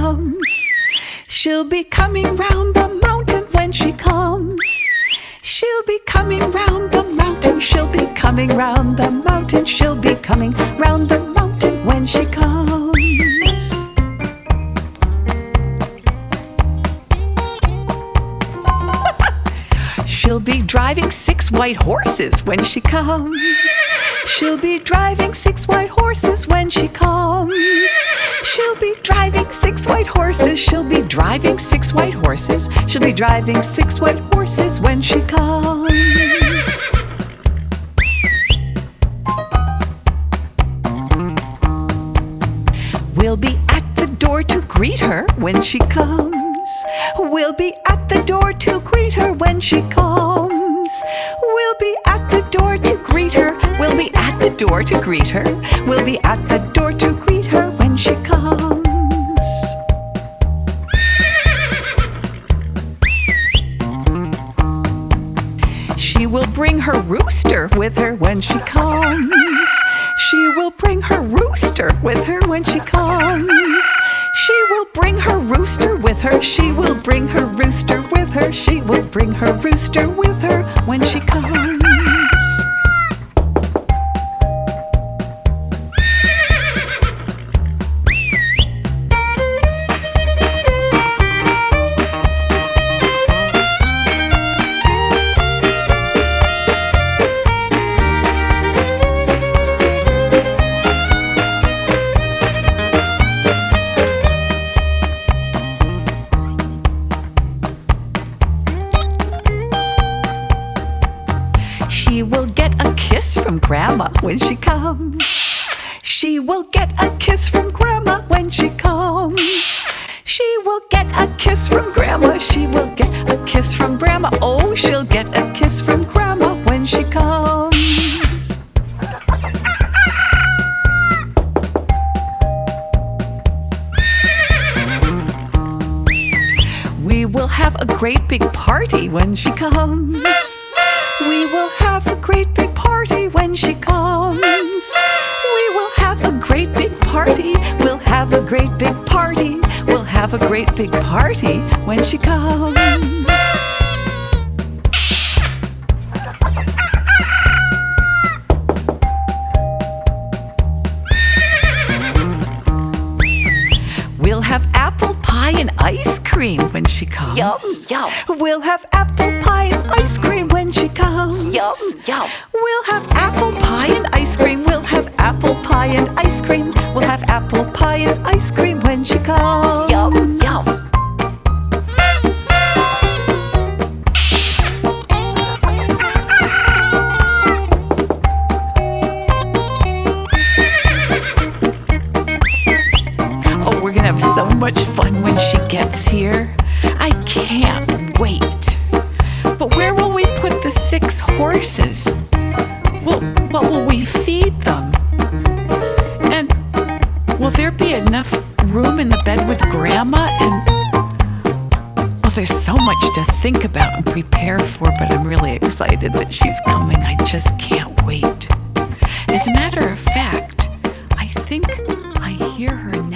comes. She'll be coming round the mountain when she comes. She'll be coming round the mountain. She'll be coming round the mountain. She'll be coming round the mountain when she comes. She'll be driving 6 white horses when she comes. She'll be driving 6 white horses when she comes. She'll be driving 6 white horses. She'll be driving 6 white horses. She'll be driving 6 white horses when she comes. We'll be at the door to greet her when she comes. We'll be at the door to greet her when she comes. We'll be at the door to greet her. We'll be at the door to greet her. We'll be at the door to greet her when she comes. She will bring her rooster with her when she comes. She will bring her rooster with her when she comes. She will bring her rooster with her. She will bring her rooster with her. She will bring her rooster with her when she comes. She will get a kiss from Grandma when she comes. She will get a kiss from Grandma when she comes. She will get a kiss from Grandma. She will get a kiss from Grandma. Oh, she'll get a kiss from Grandma when she comes. We will have a great big party when she comes. We will have a great big party when she comes. We will have a great big party. We'll have a great big party. We'll have a great big party when she comes. We'll have apple pie and ice cream when she comes. Yum, yum. We'll have apple pie and ice cream when she comes. Yum, yum. We'll have apple pie and ice cream. We'll have apple pie and ice cream. We'll have apple pie and ice cream when she comes. Yum, yum. Oh, we're gonna have so much fun when she gets here. I can't wait. But where will we put the 6 horses? Well, what will we feed them? And will there be enough room in the bed with Grandma? And well, there's so much to think about and prepare for, but I'm really excited that she's coming. I just can't wait. As a matter of fact, I think I hear her